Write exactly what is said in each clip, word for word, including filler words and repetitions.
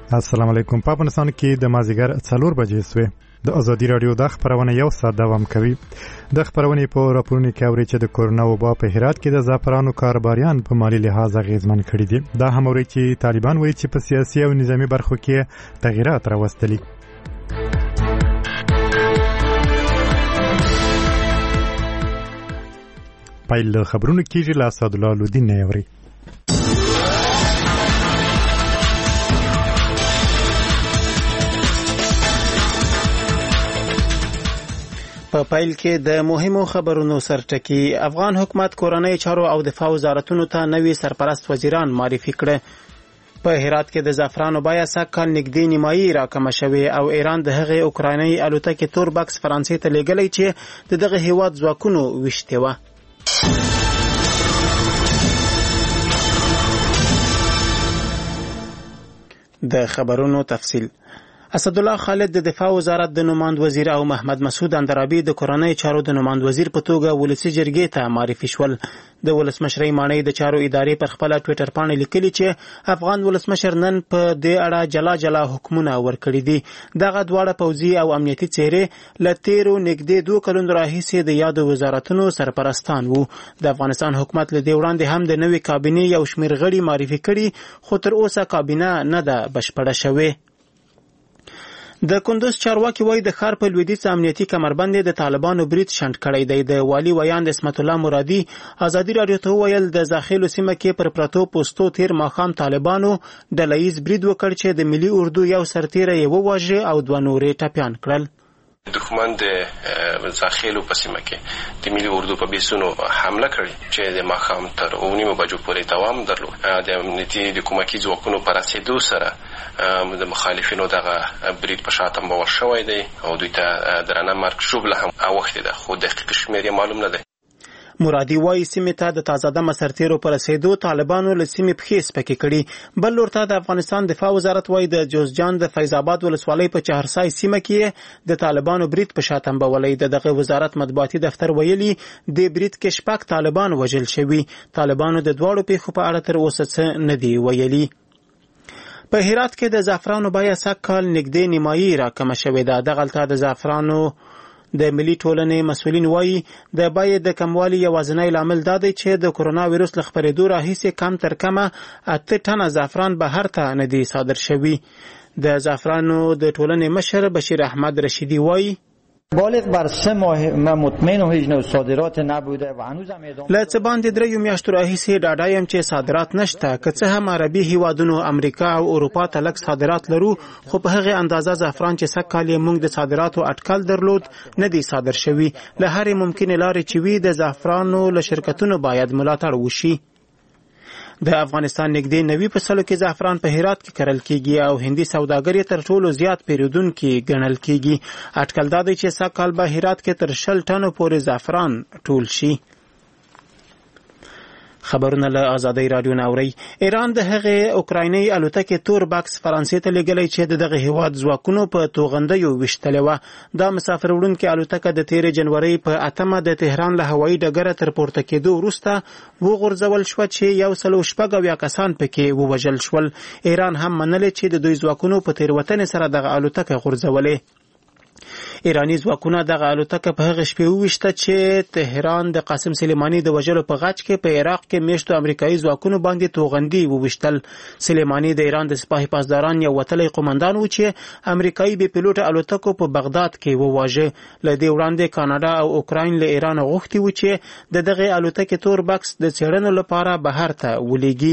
السلام علیکم. په افغانستان کې د مازیګر څلور بجې سوې. د ازادي رادیو د خبرونه یو ساعت دوام کوي. د خبرونې په راپورونو کې اوري چې د کورونا وبا په هرات کې د زعفرانو کاروباریان په مالی لحاظ اغیزمن کړي دي. دا هم اوري چې طالبان وایي چې په سیاسي او نظامی برخو کې تغیرات راوستلي. پایل خبرونه کیږي لا اسد الله لودین نه اوري. په پایل کې د مهمو خبرونو سرټکی. افغان حکومت کورنۍ چارو او دفاع وزارتونو ته نوي سرپرست وزیران معرفي کړه. په هرات کې د زعفرانو بیه سږ کال نږدې نیمایي راکمه شوې او ایران د هغې اوکرایني الوتکې تور بکس فرانسې ته لیږلی چې د دغه هیواد ځواکونو ویشتې وه. د خبرونو تفصیل. اسدالله خالد د دفاع وزارت د نوماند وزیر او محمد مسعود اندرابي د کورنۍ چارو د نوماند وزیر په توګه ولسی جرګې ته معرفي شول. د ولسمشرۍ ماڼۍ د چارو ادارې پر خپل ټوئیټر باندې لیکلي چې افغان ولسمشر نن په دې اړه جلا جلا حکمونه ورکړي دي. دغه دواړه پوځي او امنیتي څېرې له تیرو نږدې دوه کلونو راهیسې د یادو وزارتونو سرپرستان وو. د افغانستان حکومت له دې وړاندې هم د نوې کابینې یو شمېر غړي معرفي کړي، خو تر اوسه کابینه نه ده بشپړه شوې. د کندوز چارواکي وایي د ښار په لویدیځ امنیتي کمربند د طالبانو برید شنډ کړی دی. د والي ویاند اسمت الله مرادي ازادي راډیو ته وویل د زاخیلو سیمه کې پر پرتو پوستو تیر ماښام طالبانو ډله ییز برید وکړ چې د ملي اردو یو سرتیری یې وواژه او دوه نورې ټپیان کړل. دښمن د زاخیلو په سیمه کې د ملي اردو په بیسونو حمله کړې چې د ماښام تر اوه نیمو بجو پورې دوام درلود. د امنیتي د کومکي ځواکونو په رسېدو سره د مخالفینو دغه برید په شا تنبول شوی دی او دوی ته درنه مرګ ژوبله هم اوښتې ده، خو دقیق شمېر یې معلوم نه دی. مرادي وایي سیمې ته د تازه دمه سرتیرو پر رسېدو طالبانو له سیمې پښې سپکې کړي. بل لور ته د افغانستان دفاع وزارت وایي د جوزجان د فیض آباد ولسوالۍ په چهارسای سیمه کې د طالبانو برید په شا تنبولی. د دغه وزارت مطبوعاتي دفتر ویلي د برید کې شپږ طالبان وژل شوي. طالبانو د دواړو پیښو په اړه تر اوسه څه نه دي ویلي. په هرات کې د زعفرانو بیه سږ کال نږدې نیمایي راکمه شوې ده. دغلته د زعفرانو د ملي ټولنې مسؤلین وایي د بیې د کموالي یوازینی لامل دا دی چې د کرونا ویروس له خپرېدو راهیسې کم تر کمه اته ټنه زعفران بهر ته نه دي صادر شوي. د زعفرانو د ټولنې مشر بشیر احمد رشیدی وایي بالغ بر سه ماه ما مطمئن و هیچ نوع صادرات نبوده و هنوزم ادامه له څه باندې دریو میاشتو راهیسې ډاډه یم چې صادرات نشته. که څه هم عربي هیوادونو امریکا او اروپا ته لږ صادرات لرو، خو په هغې اندازه زعفران چې سږ کال یې موږ د صادراتو اټکل درلود نه دي صادر شوي. له هرې ممکنې لارې چې وي د زعفرانو له شرکتونو باید ملاتړ وشي. د افغانستان نږدې نوي په سلو کې زعفران په هرات کې کرل کیږي او هندي سوداګر یې تر ټولو زیات پیرودونکي ګڼل کیږي. اټکل دا دی چې سږ کال به هرات کې تر شل ټنو پورې زعفران ټول شي. خبرونه له آزادۍ راډیو نه اورئ. ایران د هغې اوکرایني الوتکې تور بکس فرانسې ته لیږلی چې د دغه هیواد ځواکونو په توغندیو ویشتلې وه. دا مسافر وړونکې الوتکه د تېرې جنورۍ په اتمه د تهران له هوایي ډګره تر پورته کېدو وروسته وغورځول شوه چې یو سل او شپږ اویا کسان پکې ووژل شول. ایران هم منلې چې د دوی ځواکونو په تېروتنې سره دغه الوتکه غورځولې. ایرانی ځواکونه دغه الوتکه په هغه شپې وویشته چې تهران د قاسم سلیمانی د وژلو په غچ کې په عراق کې میشتو امریکایي ځواکونو باندې توغندي وویشتل. سلیمانی د ایران د سپاه پاسداران یو وتلی قومندان و چې امریکایي بې پیلوټه الوتکو په بغداد کې وواژه. له دې وړاندې کاناډا او اوکراین له ایران غوښتي و چې د دغې الوتکې تور بکس د څېړنو لپاره بهر ته ولیږي.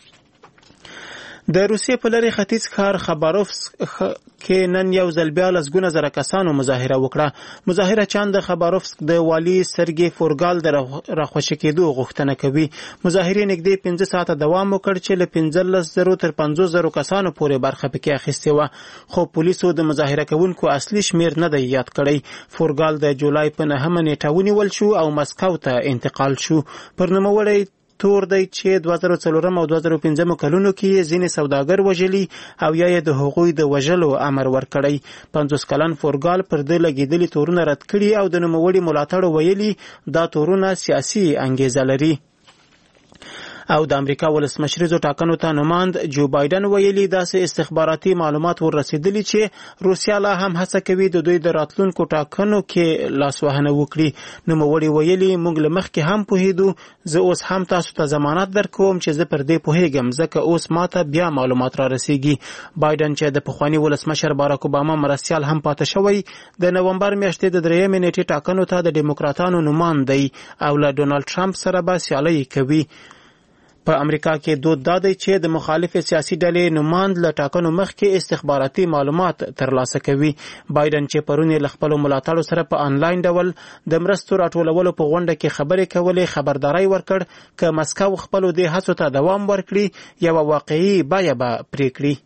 د روسیې په لرې ختیځ ښار خباروفسک کې نن یو ځل بیا لسګونه زره کسانو مظاهره وکړه. مظاهره چان د خباروفسک د والي سرګي فورګال د راخوشي کېدو غوښتنه کوي. مظاهرې نږدې پنځه ساعته دوام وکړ چې له پنځلس زرو تر پنځوس زرو کسانو پورې برخه پکې اخیستې وه، خو پولیسو د مظاهره کوونکو اصلي شمیر نه دی یاد کړی. فورګال د جولای په نهمه نیټه ونیول شو او مسکو ته انتقال شو. پر نوموړی تور دی چې دوه زره څلورم او دوه زره پنځم کلونو کې ځینې سوداګر وژلي او یا یې د هغوی د وژلو امر ورکړی. پنځوس کلن فورګال پر ده لګېدلي تورونه رد کړي او د نوموړي ملاتړو ویلي دا تورونه سیاسي انګیزه لري. او د امریکا ولسمشریزو ټاکنو ته نوماند جو بایدن ویلي داسې استخباراتي معلومات ورسېدلي چې روسیا لا هم هڅه کوي د دوی د راتلونکو ټاکنو کې لاسوهنه وکړي. نوموړي ویلي موږ له مخکې هم پوهېدو، زه اوس هم تاسو ته ضمانت درکوم چې زه پر دې پوهېږم ځکه اوس ماته بیا معلومات را رسېږي. بایدن چې د پخواني ولسمشر باراک اوباما مرستیال هم پاتې شوی، د نومبر میاشتې د درېیمې نیټې ټاکنو ته د ډیموکراتانو نوماند دی او له ډونالډ ټرمپ سره به سیالي کوي. په امریکا کې دود دا دی چې د مخالف سیاسي ډلې نوماند له ټاکنو مخکې استخباراتي معلومات ترلاسه کوي. بایدن چې پرون له خپلو ملاتړو سره په آنلاین ډول د مرستو راټولولو په غونډه کې خبرې کولې، خبرداری ورکړ که مسکو خپلو دې هڅو ته دوام ورکړي یوه واقعي بیه به پرې کړي.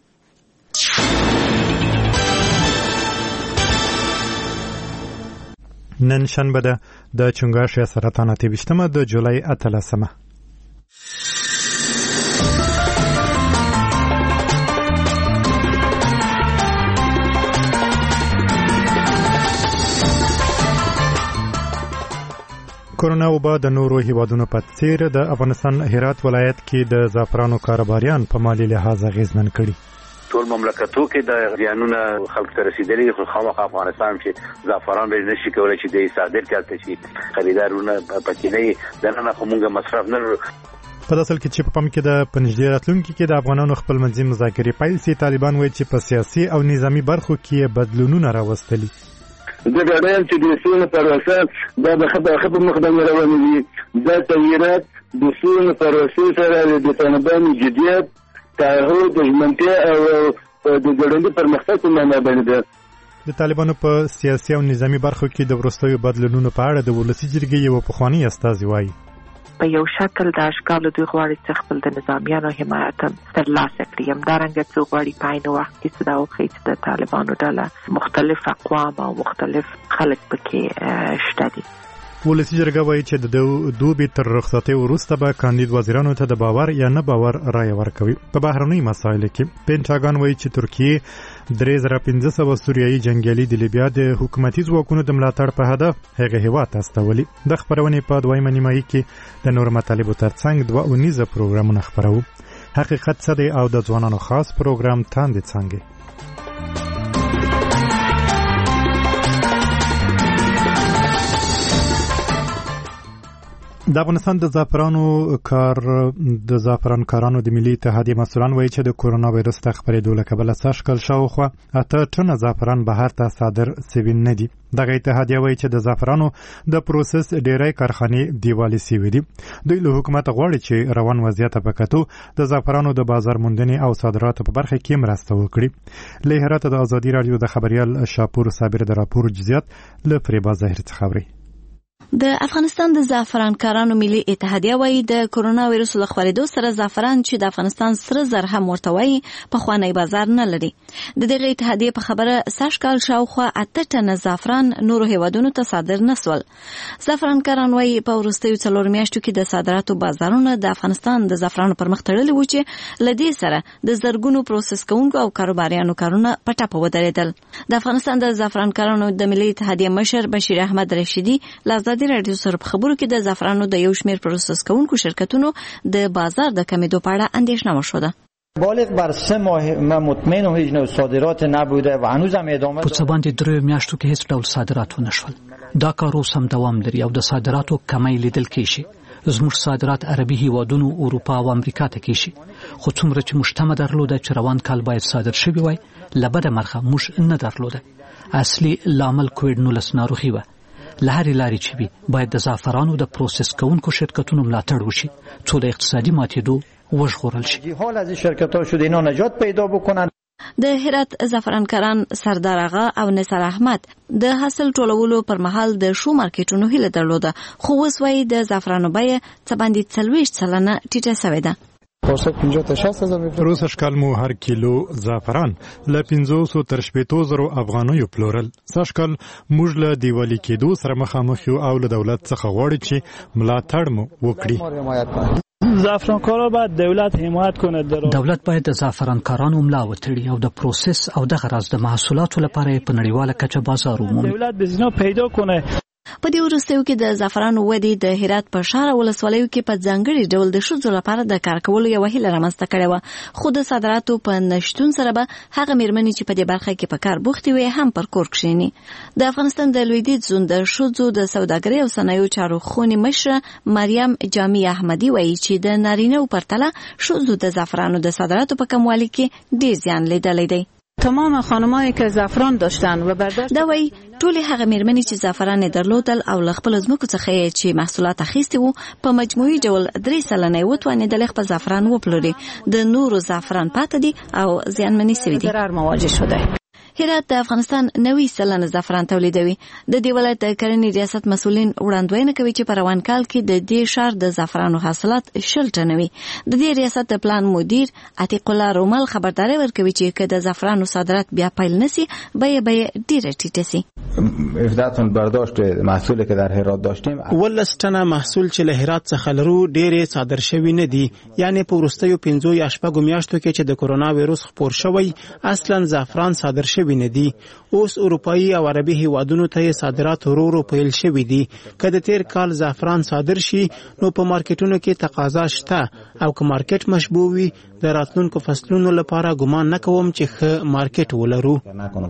نن شنبه ده د چنګاښ یا سرطان اته ویشتمه د جولای اتلسمه. کورونا وبا د نورو هیوادونو په څیر د افغانستان هرات ولایت کې د زعفرانو کاروباریان په مالی لحاظ اغیزمن کړي. ټول مملکتو کې د زیانونه خلک ته رسیدلي، خو خامخا افغانستان چې زعفران به نشي کولای چې د صادر کړي چې خریدارونه پکې نه دنه خو موږ مصرف نه. په داسل کې چې په پم کې د پنځډیر راتلونکو کې د افغانانو خپل منځي مذاکرې پیل سي، طالبان وایي چې په سیاسي او نظامی برخو کې بدلونونه راوستلي. د ډاډم چې د سونه پروسه دا د خبره خبره مقدمه روانه دي، دا تغیرات د سونه پروسه سره د طالبانو جديت تعهد د ژمنتیا او د ګډوډۍ پرمختګ په معنا باندې ده. د طالبانو په سیاسي او نظامی برخو کې د وروستیو بدلونونو په اړه د ولسی جرګې یو پخوانی استازي وایي په یو شکل د اشکالو دوی غواړي چې خپل د نظامیانو حمایت ترلاسه کړي. همدارنګه څوک غواړي په عین وخت کې چې دا وښیي چې د طالبانو ډله مختلف اقوام او مختلف خلک پکې شته دي. ولسی جرګه وایي چې د دوبي تر رخصتۍ وروسته به کاندید وزیرانو ته د باور یا نه باور رایه ورکوي. په بهرنۍ مسایلو کې پینټاګان وایي چې ترکیه درې زره پنځه سوه سوریایي جنګیالي د لیبیا د حکومتي ځواکونو د ملاتړ په هدف هغه هیواد ته استولي. د خبرونې په دویمه نیمایي کې د نور مطالبو ترڅنګ دوه اونیزه پروګرامونه خپروو. حقیقت څه دی او د ځوانانو خاص پروګرام تاندې څنګه. د افغانستان د زعفرانو کار د زعفران کارانو د ملي اتحادیې مسؤلان وایي چې د کورونا وایرس د خپرېدو له کبله سږ کال شاوخوا اته ټنه زعفران بهر ته صادر سوي نه دي. دغه اتحادیه وایي چې د زعفرانو د پروسس ډېری کارخانې دیوالي سوي دي. دوی له حکومت غواړي چې روان وضعیت په کتو د زعفرانو د بازار موندنې او صادراتو په برخه کې مرسته وکړي. له هراته د ازادي راډیو د خبريال شاپور صابر د راپور جزئیات له فریبا ظاهر څخه خبري. د افغانستان د زعفران کارانو ملي اتحادیه وایي د کورونا وایرس له خپرېدو سره زعفران چې د افغانستان سره زر هم ورته وایي په خوانی بازار نه لري. د دغه اتحادیه په خبره سږ کال شاوخوا اته ټنه زعفران نورو هیوادونو ته صادر نسول. زعفران کاران وایي په وروستیو څلور میاشتو کې د صادراتو بازارونه د افغانستان د زعفرانو پر مخ تړلي وو چې له دې سره د زرګونو پروسس کوونکو او کاروباریانو کارونه په ټاپه ودرېدل. د افغانستان د زعفران کارانو د ملي اتحادیه مشر بشیر احمد رشیدي له د رادیو سره په خبرو کې د زعفرانو د یو شمېر پروسس کوونکو شرکتونو د بازار د کمیدو په اړه اندېښنه وشوده. بالغ بر سه ماه ما مطمئن و هیچ نوع صادرات نبوده و هنوزم ادامه په څه باندې درې میاشتو کې هیڅ ډول صادرات ونه شول. دا کار اوس هم دوام لري او د صادراتو کمی لیدل کېږي. زموږ صادرات عربي هیوادونو، اروپا او امریکا ته کېږي. خو څومره چې مشتمه درلوده چې روان کال باید صادر شوی وای، له بده مرغه موږ نه درلوده. اصلي لامل کووډ نولس ناروغي وه. لهرې لارې چې وي باید د زعفرانو د پروسس کوونکو شرکتونو ملاتړ وشي څو د اقتصادي ماتېدو وژغورل شي. حال از این شرکت‌ها شده اینا نجات پیدا بکنن. د هرات زعفرانکاران سردار آغا او نثار احمد د حاصل ټولولو پر مهال د شو مارکیټونو هیله درلوده، خو اوس وایي د زعفرانو بیه څه باندې څلوېښت سلنه ټیټه شوې ده. روسه شکال مو هر کیلو زعفران له پنځوسو تر شپېتو زرو افغانیو پلورل. سږکال موږ له دیوالي کېدو سره مخامخ یو او له دولت څخه غواړي چې ملاتړ مو وکړي. زعفرانکارا باید دولت حمایت کنه. دولت باید د زعفرانکارانو ملا وتړي او د پروسس او دغه راز د محصولاتو لپاره په نړیواله کچه بازار ومومي. دولت بزینو پیدا کنه. په دې وروستیو کې د زعفرانو ودې د هرات په شهر ولسوالیو کې په ځانګړي ډول د ښځو لپاره د کار کولو یوه هیله رامنځته کړې وه، خو د صادراتو په نشتون سره به هغه مېرمنې چې په دې برخه کې په کار بوختې وي هم پر کور کښېني. د افغانستان د لویدیځ زون د ښځو د سوداګرۍ او صنایعو چارو خونې مشره مریم جامع احمدي وایي چې د نارینه‌و پرتله ښځو د زعفرانو د صادراتو په کموالي کې ډېر زیان لیدلی دی. تمام خانمایی که زعفران داشتن و برداشت دا وایي ټولې هغه مېرمنې چې زعفران یې درلودل او له خپلو ځمکو څخه یې چې محصولات اخیستي وو په مجموعي ډول درې سلنه یې وتوانېدل خپل زعفران وپلوري. د نورو زعفران پاتې دي او زیانمنې سوي دي. ضرر مواجه شده. هرات د افغانستان نوي سلنه زعفران تولیدوي. د دې ولایت د کرنې ریاست مسؤلین وړاندوینه کوي چې په روان کال کې د دې ښار د زعفرانو حاصلات شل ټنه وي. د دې ریاست د پلان مدیر عتیق الله رومل خبرداری ورکوي چې که د زعفرانو صادرات بیا پیل نسی بیه به ډیره ټیټه سي. هفده تن برداشت محصولی که در هرات داشتیم ولس ټنه محصول چې له هرات څخه لرو ډیره صادر شوی نه دي، یعنی په وروستیو پنځو یا شپږو میاشتو کې چې د کرونا وایروس خپور شوی اصلا زعفران صادر شوی نه دي. اوس اروپایي او عربي هیوادونو ته صادرات ورو ورو پیل شوی دي. که د تیر کال زعفران صادر شي نو په مارکیټونو کې تقاضا شته او که مارکیټ مشبوع وي د راتلونکو فصلونو لپاره ګمان نه کوم چې ښه مارکیټ ولرو.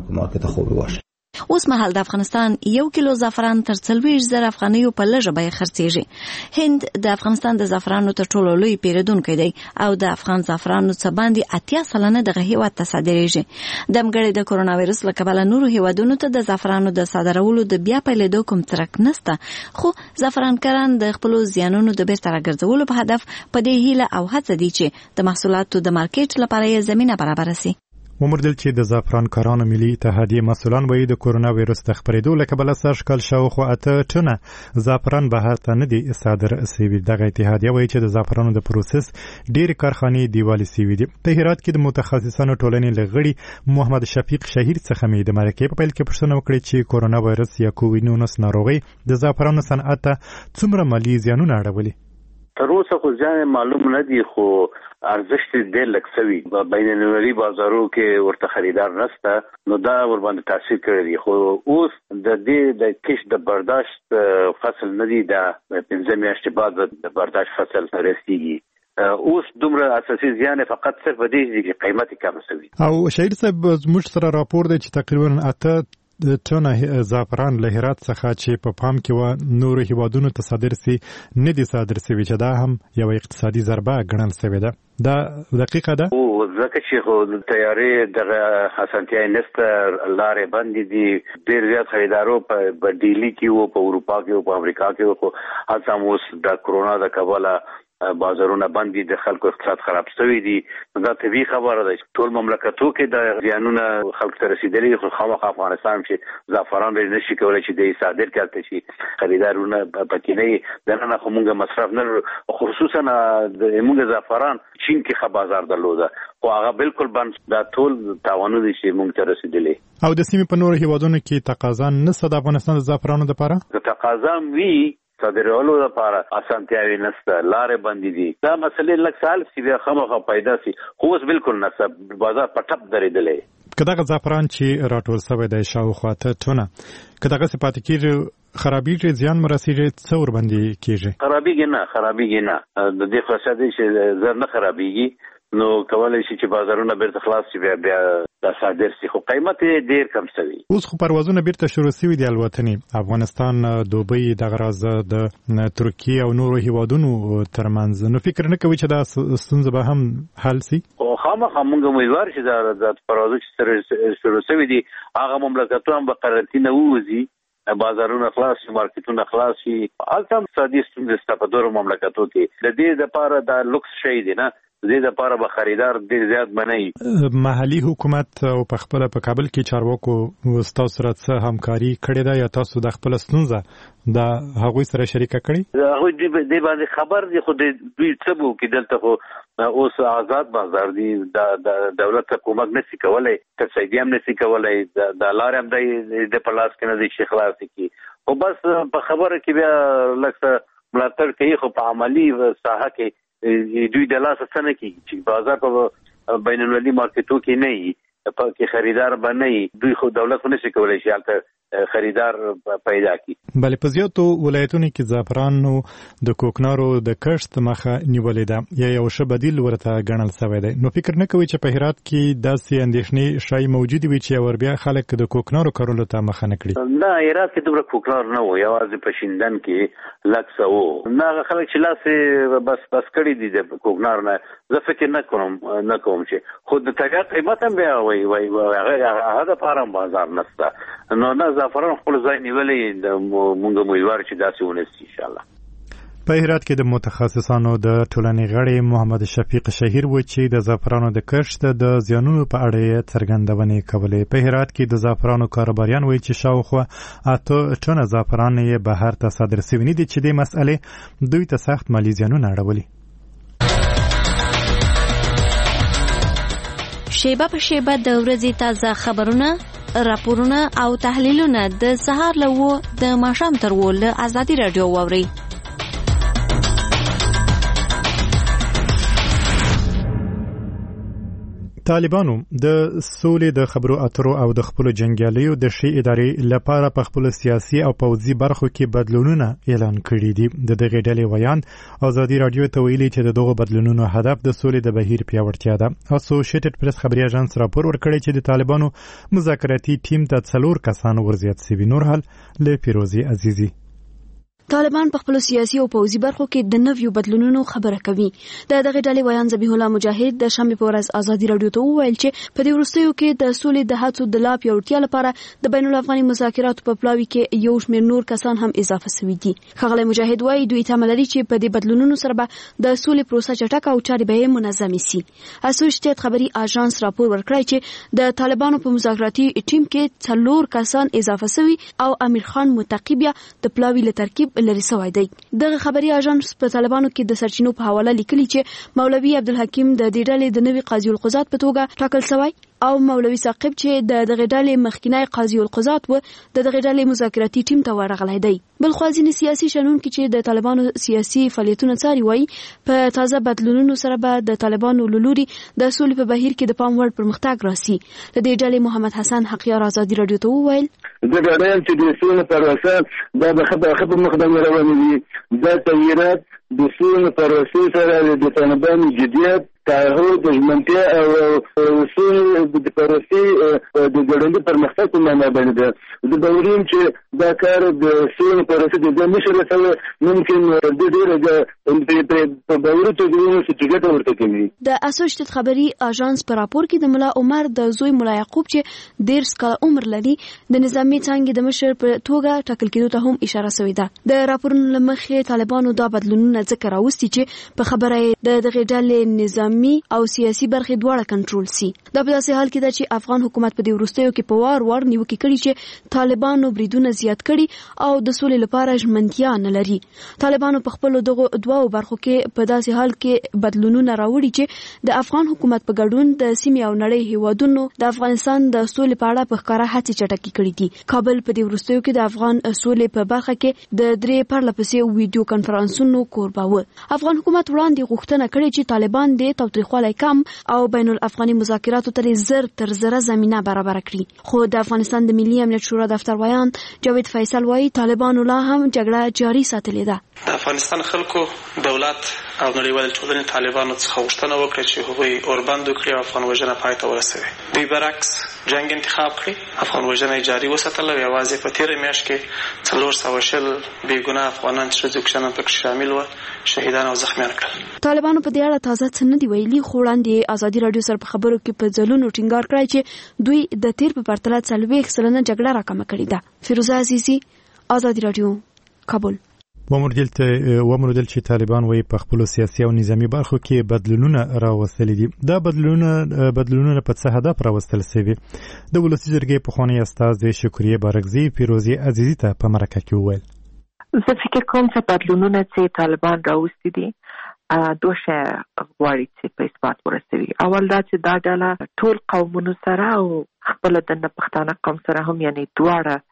اوس مهال د افغانستان یو کیلو زعفران تر څلوېښت زره افغانیو په لږه بیه خرڅېږي. هند د افغانستان د زعفرانو تر ټولو لوی پیرودونکی دی او د افغان زعفرانو څخه باندې اتیا سلنه دغه هیواد ته صادریږي. دمګړې د کرونا وایروس له کبله نورو هیوادونو ته د زعفرانو د صادرولو د بیا پیلېدو کوم څرک نشته، خو زعفرانکاران د خپلو زیانونو د بیرته راګرځولو په هدف په دې هیله او هڅه دي چې د محصولاتو د مارکیټ لپاره یې زمینه برابره سي. ومردل چې د زعفران کارانو ملي اتحادیې مسؤلان وایي د کرونا وایروس د خپرېدو له کبله سږ کال شاوخوا اته ټنه زعفران بهر ته نه دي صادر سوي. دغه اتحادیه وایي چې د زعفرانو د پروسس ډېرې کارخانې دیوالې سوي دي. په هرات کې د متخصصانو ټولنې له غړي محمد شفیق شهیر څخه مې د مرکې په پیل کې پوښتنه وکړې چې کرونا وایروس یا کووډ نولس ناروغي د زعفرانو صنعت ته څومره مالي زیانونه اړولي. تر اوسه خو ځان معلوم نه دي، خو ارزښت ډېر لږ سوي. بین المللي بازارو کې ورته خریدار نشته، نو دا ور باندې تاثیر کړی دی. خو اوس د دې د کښ د برداشت فصل نه دی، دا پنځه میاشتې بعد د برداشت فصل رسیږي. اوس دومره اساسي زیان فقط صرف دې چې قیمتي کم سوي. او شهیر صاحب زموږ سره راپور دی چې تقریبا اته د ټنه زعفران له هرات څخه چې په پام کې و نورو هیوادونو ته صادر سي نه دي صادر سوي، چې دا هم یو اقتصادي ضربه ګڼل سوې ده. دا دقیقه ده؟ او ځکه چې خو تیارې دغه اسانتیاي نسته، لارې بندې دي. ډېر زیات خریدارو په ډیلی کې وو، په اروپا کې وو، په امریکا کې وو، خو هلته هم اوس د کرونا د کبله بازارونه بند دي، د خلکو اقتصاد خراب شوی دي. دا طبیعي خبره ده. ټول مملکتو کې د زیانونه خلکو ته رسیدلي، خو خامخا افغانستان چې زعفران به نشي کولای چې د صادر کړي شي. خریدارونه پکې نه دنه خو موږ مصرف نه، خصوصا د موږ زعفران چین کې ښه بازار درلوده، خو هغه بالکل بند. دا ټول تاوانونه دي چې موږ ته رسیدلي. او د سیمې په نورو هیوادونو کې تقاضا نشته د افغانستان د زعفرانو لپاره؟ تقاضا وی صادرولو لپاره اسانتیاوي نشته، لارې بندې دي. دا مسلې لږ سال سی بیا خامخا پیدا سي، خو اوس بالکل نشته، بازار په ټپ درېدلی. که دغه زعفران چې راټول شوی دی شاوخوا اته ټنه که دغسې پاتې کېږي خرابېږي، زیان مو رسېږي، څه ورباندې کېږي؟ خرابېږي نه، خرابېږي نه. د دې خاصه دی چې زر نه خرابېږي، نو کولای شي چې بازارونه بیرته خلاص شي، بیا بیا دا صادر شي، خو قیمت یې ډېر کم شوی. اوس خو پروازونه بیرته شروع شوي دي الوتنې. افغانستان، دوبۍ، دغه راز د ترکیې او نورو هیوادونو ترمنځ، نو فکر نه کوي چې دا ستونزه به هم حل شي؟ خو خامخا موږ امیدوار چې دا د پروازونه چې شروع شوي دي هغه مملکتونه هم به قرنطینه ووځي، بازارونه خلاص شي، مارکیټونه خلاص شي. هلته هم اقتصادي ستونزې شته په دغو مملکتو کې. د دې دپاره دا لوکس شی دی نه، د دې لپاره به خریدار ډېر زیات بنئ. محلي حکومت او په خپله په کابل کې چارواکو ستاسو سره څه همکاري کړې ده یا تاسو د خپله ستونزه د هغوی سره شریکه کړې؟ هغوی دې باندې خبر دي، خو دوی څه به وکړي. دلته خو اوس آزاد بازار دی، د دولت ته کومک نشي کولی، تصدیه هم نشي کولی، د لارې هم د په لاس کې نه دی چې خلاص کړي. خو بس په خبره کې بیا لږ څه ملاتړ کوي، خو په عملي ساحه کې دوی د لاسه څه نه کېږي چې بازار په بین المللي مارکیټو کې نه وي، په کې خریدار به نه وي. دوی خو دولت خو نشي کولی چې هلته خریدار پیدا کی. بلې په زیاتو ولایتونو کې زعفرانو د کوکنارو د کښت مخه نیولې ده یا یو ښه بدیل ورته ګڼل شوی دی. نو فکر نه کوئ چې په هرات کې داسې اندېښنې شای موجود وي چې ور بیا خلک د کوکنارو کارولو ته مخه نه کړي؟ نه، هرات کې دومره کوکنار نه و، یوازې په شیندن کې لکسه و. نه خلک چې لاس بس بس کړي دي د کوکنار نه. زه فکر نه کوم نه کوم چې خود د طبیعت قیمت هم بیا وای وای هغه د فارم بازار نشته. نو نه زعفران خپل ځای نیولې د مونږ امیدوار چې داسې ونسي ان شاء الله. په هرات کې د متخصصانو د ټولنې غړي محمد شفیق شهیر و چې د زعفرانو د کښت د زیانونو په اړه څرګندونې کولې. په هرات کې د زعفرانو کاروباریان وایي چې شاوخوا اته ټنه زعفران یې بهر ته صادر شوي دي چې د مسئلې دوی ته سخت مالي زیانونه اړولي. شیبه په شیبه د ورځې تازه خبرونه، راپورونه او تحلیلونه د سهار له و د ماښام تر و له ازادي راډیو واورئ. طالبانو د سولې د خبرو اترو او د خپل جنگیالیو د شی ادارې لپاره په خپل سیاسي او پوځي برخو کې بدلونونه اعلان کړي دي. د دغه ډلې ویان ازادي راډیو ته ویلي چې د دغه بدلونونو هدف د سولې د بهیر پیاوړتیا ده. اسوسییټډ پریس خبري اژانس راپور ورکړی چې د طالبانو مذاکراتي ټیم ته څلور کسان ورزیات شوي. نور حال له پیروزي عزیزي. طالبان په خپل سیاسي او پوځي برخو کې د نویو بدلونونو خبره کوي. د دغه ډلې ویان ذبیح الله مجاهد د شنبه په ورځ ازادي راډیو ته وویل چې په دې وروستیو کې د سولې د هڅو د لا پیاوړتیا لپاره د بین الافغاني مذاکراتو په پلاوي کې یو شمېر نور کسان هم اضافه شوي دي. ښاغلی مجاهد وایي دوی تمه لري چې په دې بدلونونو سره به د سولې پروسه چټکه او چارې به یې منظمې شي. اسوسییټډ خبري اژانس راپور ورکړی چې د طالبانو په مذاکراتي ټیم کې څلور کسان اضافه شوي او امیر خان متقی بیا د پلاوي له ترکیب لري شوی دی. دغه خبري اژانس په طالبانو کې د سرچینو په حواله لیکلي چې مولوي عبدالحکیم د دې ډلې د نوي قاضي القضات په توګه ټاکل شوی او مولوي ثاقب چې د دغه ډلې مخکینی قاضي القضات و د دغه ډلې مذاکراتي ټیم ته ورغلی دی. بل خو ځینې سیاسي شنونکي چې د طالبانو سیاسي فعالیتونه څاري وایي په تازه بدلونونو سره به د طالبانو له لوري د سولې په بهیر کې د پام وړ پرمختګ راسي. د دې ډلې محمد حسن حقیار ازادي راډیو ته وویل د ډاډه چې د سولې پروسه دا به خبره خبره مخدمه روانه دي. دا تغییرات د سولې پروسې سره د طالبانو جديت تعهد د ژمنتیا او اصول د پروسې د ګډوډۍ پرمختګ په معنا باندې ده. د باوریم چې دا کار د سولې پروسې د ځمشر سره ممکن د ډیره د په باور ته د سټیګټ ورته کوي. د اسوسییټډ خبري اژانس په راپور کې د ملا عمر د زوی ملا یعقوب چې ډیر سکه عمر لري د نظامی څنګه د مشر په توګه ټاکل کېدو ته هم اشاره شوې ده. د راپورونو لمخې طالبانو دا بدلونونه ذکر راوستي چې په خبره د دغه ډلې نظام او سیاسي برخې دواړه کنټرول سي. دا په داسې حال کې ده چې افغان حکومت په دې وروستیو کې په وار وار نیوکې کړي چې طالبانو بریدونه زیات کړي او د سولې لپاره ژمنتیا نه لري. طالبانو په خپل دغه دوو برخو کې په داسې حال کې بدلونونه راوړي چې د افغان حکومت په ګډون د سیمې او نړۍ هیوادونو د افغانستان د سولې په اړه په ښکاره هڅې چټکې کړي دي. کابل په دې وروستیو کې د افغان سولې په برخه کې د درې پرله پسې ویډیو کنفرانسونو کوربه و. افغان حکومت وړاندې غوښتنه کړې چې طالبان د تاوتریخوالی کم او بین الافغاني مذاکراتو ته زر تر زره زمینه برابر کړي. خو د افغانستان د ملي امنیت شورا دفتر ویان جاوید فیصل وایي طالبانو لا هم جګړه جاري ساتلې ده. د افغانستان خلکو دولت او نړیوال ټولنې طالبانو څخه غوښتنه وکړه چې هغوی اوربند وکړي او افغان وژنه پای ته ورسوي. دوی برعکس جنګ انتخاب کړي، افغان وژنه جاري وساتله او یوازې په تېره میاشت کې څلور سوه شل بېګناه افغانان چې ښځې کشران پکې شامل وه شهیدان او زخمیان کړل. طالبانو په دې اړه تازه څه نه دي ویلي، خو وړاندې ازادي راډیو سره په خبرو کې په ځلونو ټینګار کړی چې دوی د تیر په پرتله څلوېښت سلنه جګړه راکمه کړې ده. فیروزه عزیزي، ازادي راډیو، کابل. ومردل چې طالبان وایي په خپل سیاسي او نظامی برخو کې بدلونونه راوستل دي. دا بدلونونه بدلونونه په څه هدف راوستل شوي؟ د ولسي جرګې پخوانی استازی شکریه بارکزي فیروزي عزیزي ته په مرکه کې وویل زه فکر کوم چې بدلونونه چې طالبان راوستي دي دوه شی غواړي چې په اثبات ورسوي. اول دا چې دا ډله ټول قومونو سره او خپل د پښتانه قوم سره هم یعنی دواړه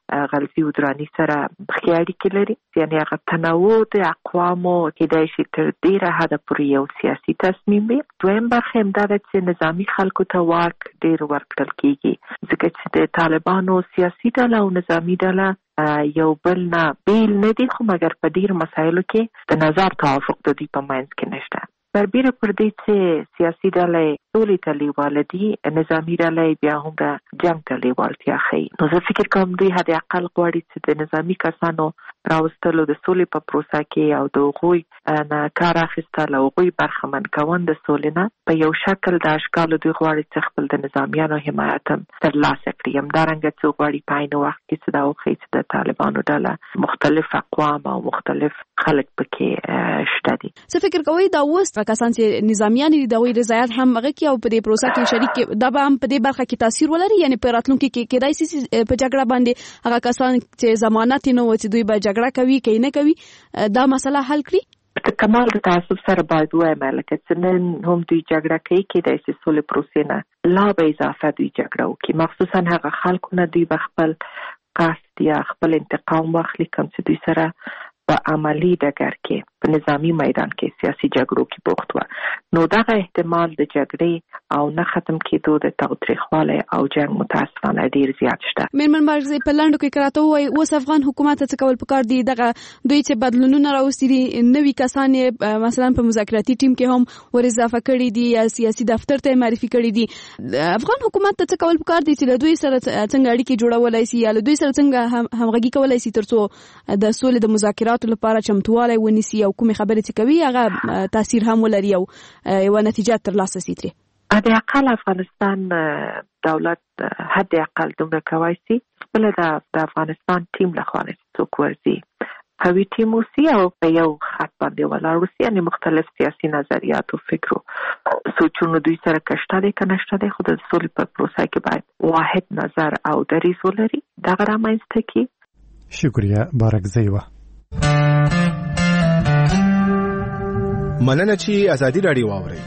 غلظي او دراني سره بخي اړیکې لري. یعنې هغه تنوع د اقوامو کېدای شي تر ډېره حده پورې یو سیاسي تصمیم وي. دویم برخه هم دا ده چې نظامي خلکو ته واک ډېر ورکړل کېږي، ځکه چې د طالبانو سیاسي ډله او نظامي ډله یو بل نه بیل نه دي، خو مګر په ډېرو مسایلو کې د نظر توافق د دوی په منځ کې نشته. بربیره پر دې چې سیاسي ډلې سولې ته لیواله دي، نظامي ډلې بیا هم د جنګ ته لیوالتیا ښیي. نو زه فکر کوم دوی حد اقل غواړي چې د نظامي کسانو راوستلو د سولې په پروسه کې او د هغوی نه کار اخیستل او هغوی برخمن کول د سولې نه په یو شکل د اشکالو دوی غواړي چې خپل د نظامیانو حمایت هم ترلاسه کړي. همدارنګه چې غواړي په عین وخت کې چې دا وښیي چې د طالبانو ډله مختلف اقوام او مختلف خلک پکې شته دي. څه فکر کوئ دا اوس کسان چې نظامیان دي د وی رضایت هم هغه کې او په دې پروسه کې شریک دا به هم په دې برخه کې تاثیر ولري؟ یعنی په راتلونکي کې کېدای شي په جګړه باندې هغه کسان چې ضمانت نه و چې دوی به جګړه کوي کې نه کوي دا مسله حل کړي. کمال د تعصب سره باید وایم لکه چې نن هم دوی جګړه کوي، کېدای شي سولې پروسې نه لا به اضافه دوی جګړه وکړي، مخصوصا هغه خلکو نه دوی به خپل قصد یا خپل انتقام واخلي کوم چې دوی سره په عملی ډګر کې په نظامی میدان کې سیاسي جګړو کې بوخت و. نو دغه احتمال د جګړې او نه ختم کېدو د تاوتریخوالي او جنگ متاسفانه ډیر زیات شته. میرمن مرزي په لاندو کې کراته وای اوس افغان حکومت څه کول پکار دي دغه دوی چې بدلونونه راوستي دي، نوي کسان مثلا په مذاکراتي ټیم کې هم ور اضافه کړي دي یا سیاسي دفتر ته معرفي کړي دي. افغان حکومت څه کول پکار دي چې د دوی سره څنګه اړیکې جوړولای شي یا د دوی سره څنګه همغږي کولای شي ترڅو د سولې د مذاکراتو لپاره چمتوالی ونیسي او کومې خبرې چې کوي هغه تاثیر هم ولري او یو نتیجه ترلاسه شي ترې. حد اقل افغانستان دولت حد اقل دومره کوي شي خپل د افغانستان ټیم لخوا څوک ورځي قوي ټیم وسی او په یو خط باندې ولاړ وسی، یعنی مختلف سیاسي نظریات او فکرو سوچونو دوی سره کشته دي که نشته دي، خو د سولې په پروسه کې باید واحد نظر او دریځ ولري. دغه رامنځته کړي. شکریه بارکزی و. مننه چې ازادي راډیو واوري.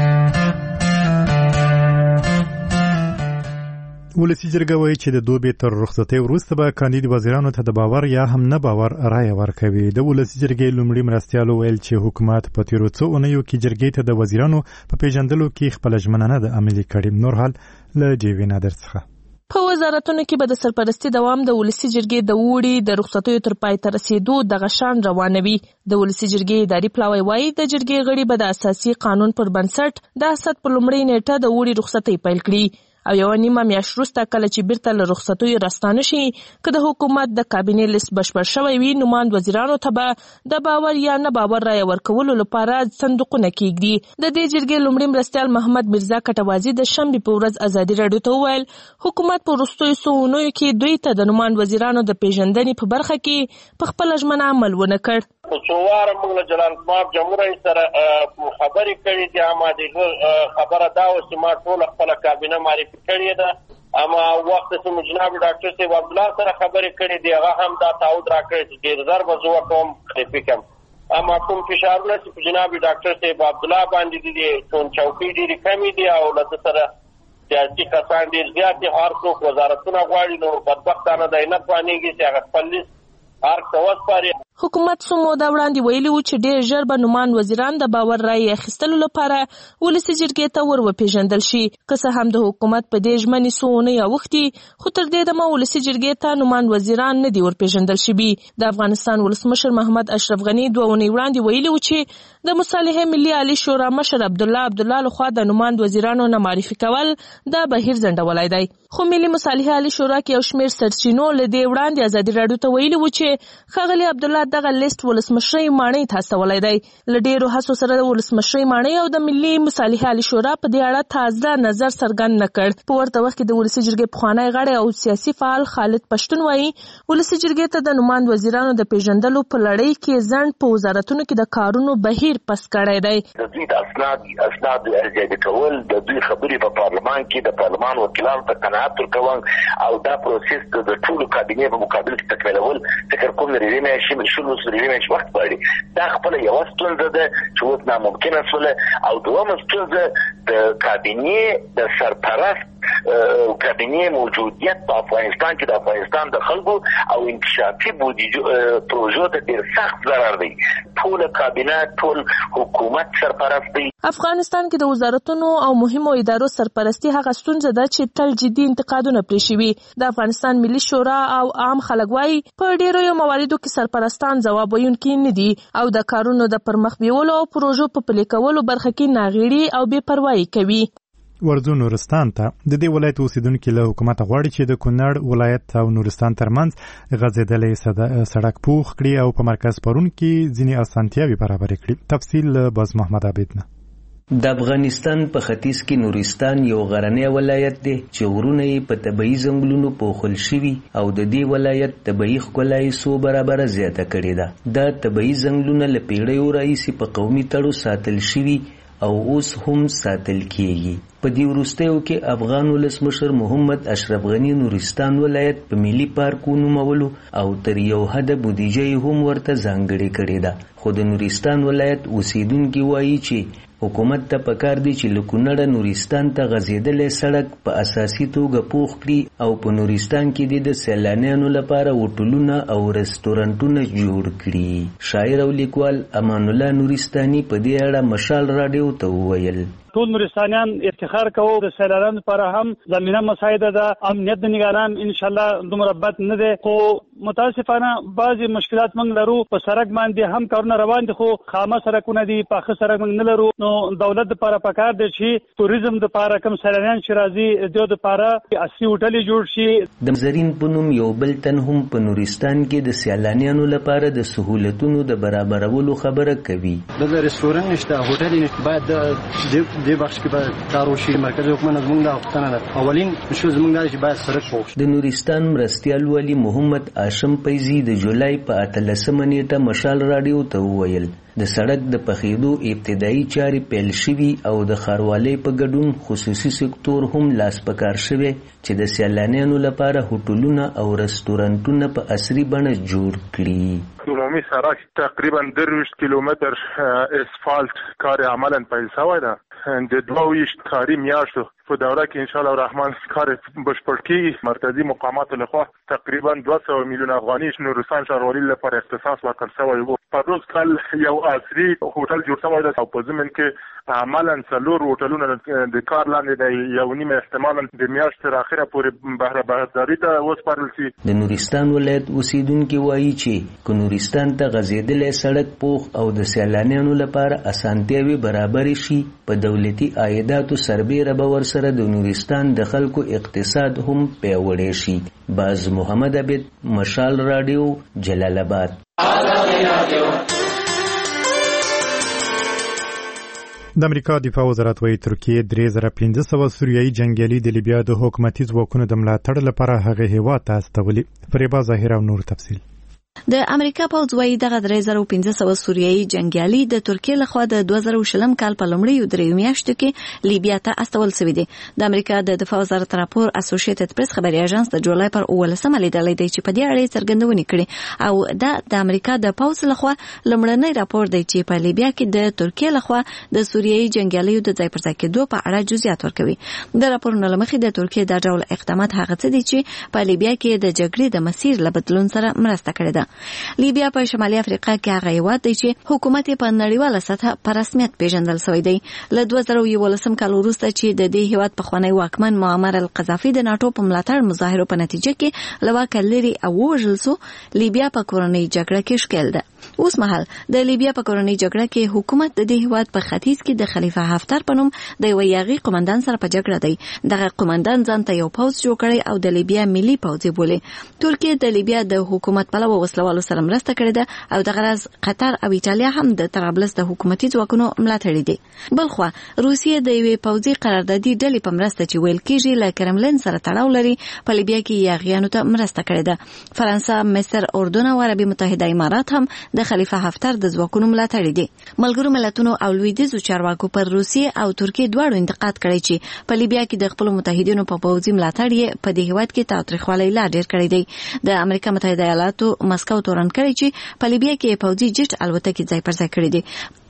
ولسی جرګه وایي چې د دوبې تر رخصتۍ وروسته به کاندید وزیرانو ته د باور یا هم نه باور رایه ورکوي. د ولسی جرګې لومړي مرستیالو ویل چې حکومت په تیرو څو اونیو کې جرګې ته د وزیرانو په پیژندلو کې خپل ژمنه نه عملي کړې. نور حال له جیوی نادر څخه. په وزارتونو کې به د سرپرستی دوام د ولسی جرګې د وړي د رخصتیو تر پای ته رسیدو د غشان روانوي. د ولسی جرګې اداري پلاوی وایي د جرګې غړي به د اساسي قانون پر بنسټ د اسد په لومړۍ نیټه د وړي رخصتۍ پیل کړي او یو نیمه میاشت وروسته کله چې بیرته له رخصتیو راستانه شي که د حکومت د کابینې لیست بشپړ شوی وي نو ماند وزیرانو ته به د باور یا نه باور رایه ورکولو لپاره صندوقونه کېږدي. د دې جرګې لومړي مرستیال محمد میرزا کټوازي د شنبې په ورځ ازادي راډیو ته وویل حکومت په وروستیو څو اونیو کې دوی ته د نوماند وزیرانو د پیژندنې په برخه کې په خپله ژمنه عمل ونه کړ. څو واره موږ له جلال آباد جمهور رئیس سره خبرې کړې دي، اما د خبره دا و چې ما ټول خپل کابینه معرفي کړې ده، اما وخت چې جناب ډاکټر صاحب عبدالله سره خبرې کړې دي هغه هم دا تعهد راکړی چې ډېر زر به زه وکړم خلیفي کم. اما کوم فشارونه چې په جناب ډاکټر صاحب عبدالله باندې دي چون چوکۍ ډېرې کمې دي او له ده سره سیاسي کسان ډېر زیات دي، هر څوک وزارتونه غواړي نو بدبختانه دی نه توانېږي چې هغه خپل لیست هر څه وسپاري. حکومت څو موده وړاندې ویلي و چې ډېر ژر به نوماند وزیران د باور رایې اخیستلو لپاره ولسي جرګې ته ور وپېژندل شي. که څه هم د حکومت په دې ژمنې څو اونۍ اوښتي خو تر دې دمه ولسي جرګې ته نوماند وزیران نه دي ورپېژندل شوي. د افغانستان ولسمشر محمد اشرف غني دوه اونۍ وړاندې ویلي و چې د مصالحې ملي عالي شورا مشر عبدالله عبدالله لخوا د نوماند وزیرانو نه معرفي کول دا بهیر ځنډولی دی. خو ملي مصالحې عالي شورا کې یو شمېر سرچینو له دې وړاندې ازادي راډیو ته ویلي و چې ښاغلي عبدالله دغه لیست ولسمشرۍ ماڼۍ ته استولی دی. له ډېرو هڅو سره د ولسمشرۍ ماڼۍ او د ملي مصالحې عالي شورا په دې اړه تازه نظر څرګند نه کړ. په ورته وخت کې د ولسي جرګې پخوانی غړی او سیاسي فعال خالد پښتون وایي ولسي جرګې ته د نوماند وزیرانو د پیژندلو په لړۍ کې ځنډ په وزارتونو کې د کارونو بهیر پس کړی دی. د دوی د اسناد اسناد ارزیابي کول، د دوی خبرې په پارلمان کې د پارلمان وکیلانو ته قناعت ورکول او دا پروسس د ټولو کابینې په مقابل کې تکمیلول فکر کوم لري نه شي شنو سره لري وخت غواړي. دا خپل یو ستونزه ده چې اوس ناممکنه شوله او دومره ستونزه د کابینې د سرپرست کابینې موجودیت په افغانستان کې د افغانستان د خلکو او انکشافي بودیجه پروژو ته ډېر سخت ضرر دی. ټول کابینه ټول حکومت سرپرست دی. افغانستان کې د وزارتونو او مهمو ادارو سرپرستی هغه ستونزه ده چې تل جدي انتقادونه پرې شوي. د افغانستان ملي شورا او عام خلک وایي په ډېرو مواردو کې سرپرستان ځواب ویونکي نه دي او د کارونو د پرمخ بیولو او پروژو په پلي کولو برخه کې ناغېړي او بې پروایي کوي. ورځو نورستان ته د دې ولایت اوسیدونکو له حکومت غواړي چې د کونړ ولایت او نورستان ترمنځ غځېدلې سړک پوخ کړي او په مرکز پرون کې ځینې اسانتیاوې برابر کړي. تفصیل باز محمد عبید نه. د افغانستان په ختیځ کې نورستان یو غرنی ولایت دی چې غرونه یې په طبیعي ځنګلونو پوښل شوي او د دې ولایت طبیعي ښکلا یې څو برابره زیاته کړې ده. دا طبیعي ځنګلونه له پیړیو راهیسې په قومي تړو ساتل شوي او اوس هم ساتل کیږي. په دې وروستیو کې افغان ولسمشر محمد اشرف غنی نورستان ولایت په ملي پارک ونومولو او تر یو حده بودیجه هم ورته ځانګړې کړې ده. خو د نورستان ولایت اوسیدونکي وایي چې حکومت ته پکار دی چې له کونړه نورستان ته غځېدلی سړک په اساسي توګه پوخ کړي او په نورستان کې د سیلانیانو لپاره هوټلونه او رستورانټونه جوړ کړي. شاعر او لیکوال امان الله نورستاني په دې اړه مشال راډیو ته وویل: ټول نورستانیان افتخار کوو د سیلانیانو لپاره هم زمینه مساعده ده. امنیت د نگران ان شاء الله دومره بد نه ده، خو متاسفانه بعضی مشکلات موږ لرو. په سړک باندې هم کارونه روان دي خو خامه سړکونه دي، پاخه سړک موږ نه لرو. نو دولت لپاره پکار دی چې توریزم لپاره کوم سیلانیان چې راځي د لپاره اصلي هوټل جوړ شي. د زرین پونم یو بل تن هم په نورستان کې د سیلانیانو لپاره د سہولتونو د برابرولو خبره کوي. د رستورانت نشته، هوټل نشته، باید د دې بخش کې به کار وشي. مرکزي حکومت زموږ د وختونه ده اولین شو زموږ د چې باید سړک پوښ. د نورستان مرستیال والی محمد هاشم پیزی د جولای په اتلسمه نیټه مشال راډیو ته وویل د سړک د پخېدو ابتدایي چارې پیل شوي او د ښاروالۍ په ګډون خصوصي سکتور هم لاس په کار شوی چې د سیلانیانو لپاره هوټلونه او رستورانټونه په عصري بڼه جوړ کړي. عمومي سړک تقریبا درویشت کیلومتر اسفالت کار عملا پیل شوی ده. د دوه ویشت کاري میاشتو په دوره کې ان شاء الله الرحمن کار بشپړ کیږي. مرکزی مقامات لخوا تقریبا دوه سوه میلیون افغاني نورستان ښاروالۍ لپاره اختصاص ورکړل شوی و. په روز کال یو عصري هوټل جوړ شوی ده او په ضمن کې عملا څلور هوټلونه د کار لاندې د یو نیمه احتمالا د میاشتې تر اخره پورې بهره بهرداري ته وسپارل شي. د نورستان ولایت اوسیدونکي وایي چې که نورستان ته غځېدلی سړک پوخ او د سیلانیانو لپاره اسانتیاوې برابرې شي په دولتي عایداتو سربیره به ورسره د نورستان د خلکو اقتصاد هم پیاوړی شي. باز محمد عبید، مشال راډیو، جلال آباد. د امریکا دفاع وزارت وايي ترکیه درې زره پنځه سوه سوریایي جنګیالي د لیبیا د حکومتي ځواکونو د ملاتړ لپاره هغه هیواد ته استولي. فریبا ظاهر او نور تفصیل. د امریکا پوځ وايي دغه درې زره پنځه سوه سوریایي جنګیالي د ترکیې لخوا د دوه زره شلم کال په لومړیو دریو میاشتو کې لیبیا ته استول شوي دي. د امریکا د دفاع وزارت راپور اسوسییټډ پریس خبري اژانس د جولای پر اوولسمه لیدلی دی چې په دې اړه څرګندونې کړي او دا د امریکا د پوځ لخوا لومړنی راپور دی چې په لیبیا کې د ترکیې لخوا د سوریایي جنګیالیو د ځای پر ځای کېدو په اړه جزئیات ورکوي. د راپورونو له مخې د ترکیې دا ډول اقدامات هغه څه دي چې په لیبیا کې د جګړې د مسیر له بدلون سره مرسته کړې ده. لیبیا په شمالي افریقا کې هغه هیواد دی چې حکومت په نړیواله سطح په رسمیت پیژندل شوی دی. له دوه زره یولسم کال وروسته چې د دې هیواد پخوانی واکمن معمر القذافي د ناټو په ملاتړ مظاهرو په نتیجه کې له واکه لرې او ووژل سو، لیبیا په کورنۍ جګړه کې ښکېل ده. اوس مهال د لیبیا په کورنۍ جګړه کې حکومت د دې هیواد په ختیځ کې د خلیفه حفتر په نوم د یو یاغي قومندان سره په جګړه دی. دغه قومندان ځان ته یو پوځ جوړ کړی او د لیبیا ملي پوځ یې بولي. ترکیه د لیبیا د حکومت پلوه وسلوالو سره مرسته کړې ده او دغه راز قطر او ایټالیا هم د طرابلس د حکومتي ځواکونو ملاتړي دي. بلخوا روسیه د یوې پوځي قراردادي ډلې په مرسته چې ویل کېږي له کرملین سره تړاو لري په لیبیا کې یاغیانو ته مرسته کړې ده. فرانسه، مصر، اردن او عربي متحده امارات هم د خلیفه حفتر د ځواکونو ملاتړي دي. ملګرو ملتونو او لویدیځو چارواکو پر روسیه او ترکیه دواړو انتقاد کړی چې په لیبیا کې د خپل متحدینو په پوځي ملاتړ یې په دې هیواد کې تاوتریخوالی لا ډېر کړی دی. د امریکا متحده ایالاتو مسکو تورن کړی چې په لیبیا کې پوځي جټ الوتکې ځای پر ځای کړې دي.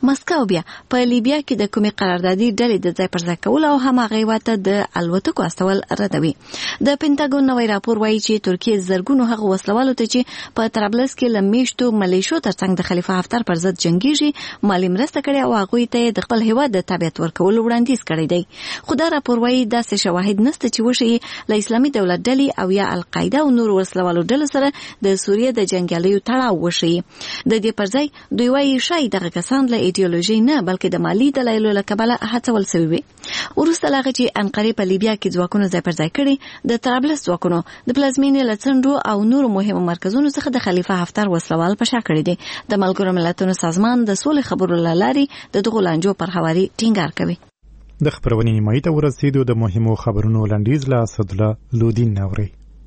مسکو بیا په لیبیا کې د کومې قراردادي ډلې د ځای پر ځای کول او هماغه هیواته د الوتکو استول ردوي. د پینټاګون نوی راپور وایي چې ترکیه زرګونو هغه وسلوالو ته چې په طرابلس کې له میشتو ملیشو ترڅنګ د خلیفه حفتر پر ضد جنګیږي مالی مرسته کړې او هغوی ته د خپل هیواد د تابعیت ورکولو وړاندیز کړی دی. خو دا راپور وایي داسې شواهد نشته چې وښیي له اسلامي دولت ډلې او یا القاعده او نور وسلوالو ډلو سره د سوریه د جنګیالیو تړاو وښیي. د دې پر ځای دوی وایي شاید دغه کسان له ایډیولوژي نه بلکې د مالی دلایلو له کبله هڅول شوي وي. وروسته له هغه چې انقرې په لیبیا کې ځواکونه ځای پر ځای کړي د طرابلس ځواکونو د پلازمینې له څنډو او نورو مهمو مرکزونو څخه د خلیفه حفتر وسلوال په شا کړي دي. د ملګرو ملتونو سازمان د سولې خبرو له لارې د دغو لانجو پر هواري ټینګار کوي. د خبرونې نیمایي ته ورسېدو د مهمو خبرونو لنډیز له اسدالله لودین نوري.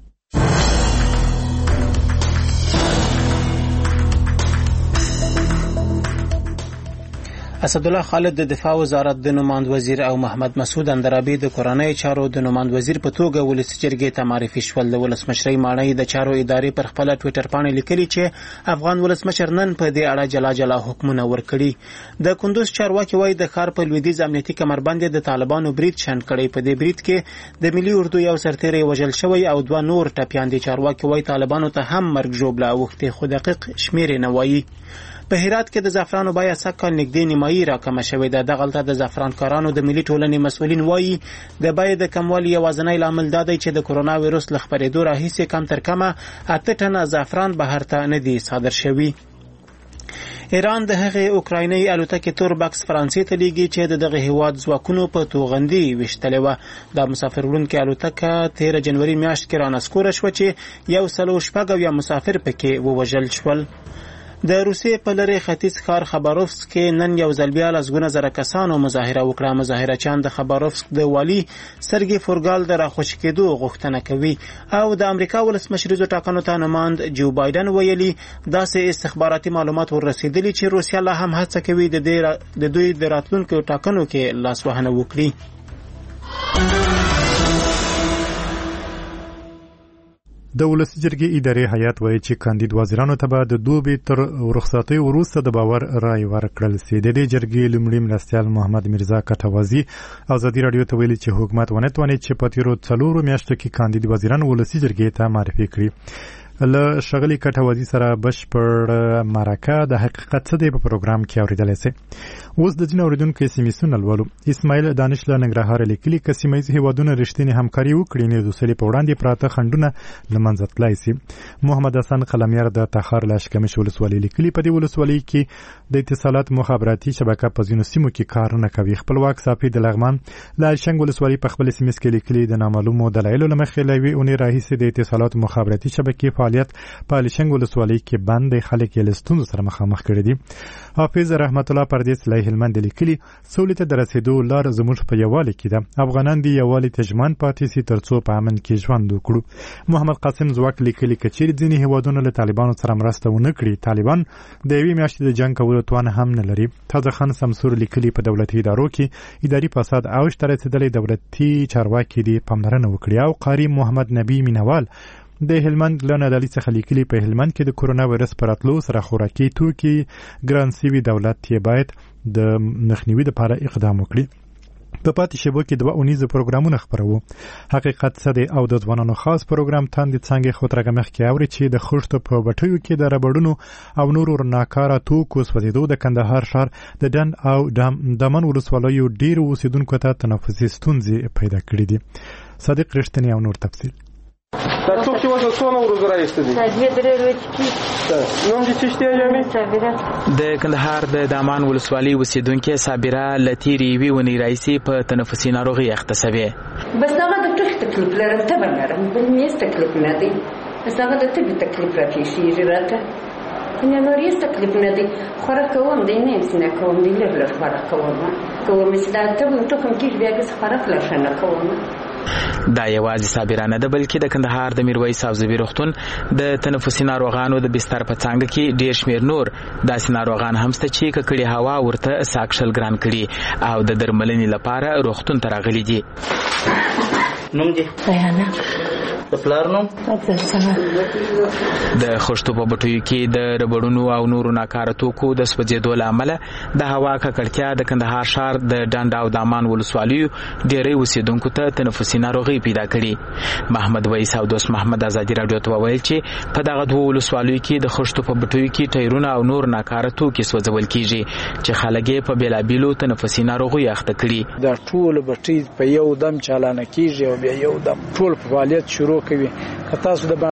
اسدالله خالد د دفاع وزارت د نوماند وزیر او محمد مسعود اندرابي د کورنۍ چارو د نوماند وزیر په توګه ولسي جرګې ته معرفي شول. د ولسمشرۍ ماڼۍ د چارو ادارې پر خپل ټوئیټر باندې لیکلي چې افغان ولسمشر نن په دې اړه جلا جلا حکمونه ورکړي. د کندوز چارواکي وایي د ښار په لویدیځ امنیتي کمربند د طالبانو برید شنډ کړی. په دې برید کې د ملي اردو یو سرتیری وژل شوی او دوه نور ټپیان دي. چارواکي وایي طالبانو ته هم مرګ ژوبله اوښتې خو دقیق شمیر نه وایي. په هرات کې د زعفرانو بیه سږ کال نږدې نیمایي راکمه شوې ده. دغلته د زعفرانکارانو د ملي ټولنې مسؤلین وایي د بیې د کموالي یوازینی لامل دا دی چې د کرونا ویروس له خپرېدو راهیسې کم تر کمه اته ټنه زعفران بهر ته نه دي صادر شوي. ایران د هغې اوکرایني الوتکې توربکس فرانسې ته لیږي چې د دغه هیواد ځواکونو په توغندي ویشتلې وه. دا مسافر وړونکې الوتکه تیره جنوري میاشت کې رانسکوره شوه چې یو سلو شپږ اویا مسافر پکې ووژل شول. د روسیې په لرې ختیځ ښار خباروفسک کې نن یو ځل بیا لسګونه زره کسانو مظاهره وکړه. مظاهرچیان د خباروفسک د والي سرګي فورګال د راخوشي کېدو غوښتنه کوي او د امریکا ولسمشریزو ټاکنو ته نوماند جو بایدن ویلي داسې استخباراتي معلومات ورسېدلي چې روسیا لا هم هڅه کوي د دوی د راتلونکو ټاکنو کې لاسوهنه وکړي. د ولسي جرګې ادارې هیئت وایي چې کاندید وزیرانو ته به د دوبي تر رخصتۍ وروسته د باور رای ورکړل سي. د دې جرګې لومړي مرستیال محمد میرزا کټوازي ازادي راډیو ته ویلي چې حکومت ونه توانید چې په تیرو څلورو میاشتو کې کاندید وزیران ولسي جرګې ته معرفي کړي. له شغلي کټوازي سره بشپړ مرکه د حقیقت څه دی په پروګرام کې اورېدلی سي. اوس د ځینو اورېدونکو سیمې لولو. اسماعیل دانش له ننګرهاره لیکلي که سیمه ییز هیوادونه رښتینې همکاري وکړي نو د سولې په وړاندې پراته خنډونه له منځه تللی سي. محمد حسن قلمیار د تخار له اشکمش ولسوالۍ لیکلي په دې ولسوالۍ کې د اتصالات مخابراتي شبکه په ځینو سیمو کې کار نه کوي. خپلواک صافي د لغمان له الشنګ ولسوالۍ په خپل سیمه کې لیکلي د نامعلومو دلایلو له مخې له یوې اونۍ راهیسې د اتصالات مخابراتي شبکې فعالیت په الشنګ ولسوالۍ کې بند دی. خلک یې له ستونزو سره مخامخ کړي دي. حافظ رحمت الله پردیس له هلمند لیکلي سولې ته د رسېدو لار زموږ په یووالي کې ده. افغانان دې یووالي ته ژمن پاتې سي تر څو په امن کې ژوند وکړو. محمد قاسم ځواک لیکلي که چیرې ځینې هیوادونه له طالبانو سره مرسته ونه کړي طالبان د یوې میاشتې د جنګ کولو توان هم نه لري. تازه خان سمسور لیکلي په دولتي ادارو کې اداري فساد اوج ته رسېدلی دولتي چارواکي دې پاملرنه وکړي. او قاری محمد نبی مینوال د هلمند له نادالي څخه لیکلي په هلمند کې د کورونا وایرس په راتلو سره خوراکي توکي ګران سوي دولت یې باید د مخنیوي لپاره اقدام وکړي. په پاتې شیبو کې دوه اونیزه پروګرامونه خپروو. حقیقت څه دی او د ځوانانو خاص پروګرام تاندې څنګه خو ترګه مخ کې اوري چې د خښتو په بټیو کې د ربړونو او نورو ناکاره توکو سوځیدو د کندهار ښار د ډن او دمن ولسوالیو ډیر اوسیدونکو ته تنفسي ستونزې پیدا کړې دي. صادق رښتینی او نور تفصیل دا څوک چې وځه څونه ورځې راایسته دي دوه درې ورځې کې نوم دې څه شته یامي صابره د کندهار د دامان ولسوالۍ اوسیدونکې صابره له تېرې یوې اونۍ راهیسې په تنفسي ناروغۍ اخته سوې. بس هغه د ټوخي تکلیف لرم تبه لرم بل مې هېڅ تکلیف نه دی. بس هغه د تبې تکلیف راپېښېږي راته نه نور هېڅ تکلیف نه دی. خوراک کوم دی نه هېڅ نه کوم دی لږ لږ خوراک کوم کوم چې دا تبه ټوخم کېږي بیا هېڅ خوراک لا ښه نه کوم. دا یوازې صابره نه ده بلکې د کندهار د میرویس ساوزوي روغتون د تنفسي ناروغانو د بستر په څانګه کې ډیر شمیر نور داسې ناروغان هم شته چې ککړې هوا ورته ساکشل ګران کړي او د درملنې لپاره روغتون ته راغلي دي. نوم دې بیانه د پلار نوم د خښتو په بټیو کې د ربړونو او نورو ناکاره توکو د سوځېدو له امله د هوا ککړتیا د کندهار ښار د ډنډ او دامان ولسوالیو ډېری اوسېدونکو ته تنفسي ناروغي پیدا کړي. محمد ویس او دوست محمد ازادي راډیو ته وویل چې په دغه دوه ولسوالیو کې د خښتو په بټیو کې ټایرونه او نور ناکاره توکي سوځول کیږي چې خلک یې په بېلابېلو تنفسي ناروغیو اخته کړي. دا ټول بټۍ په یو دم چالانه کیږي او بیا یو دم ټول فعالیت شروع کوي. که تاسو د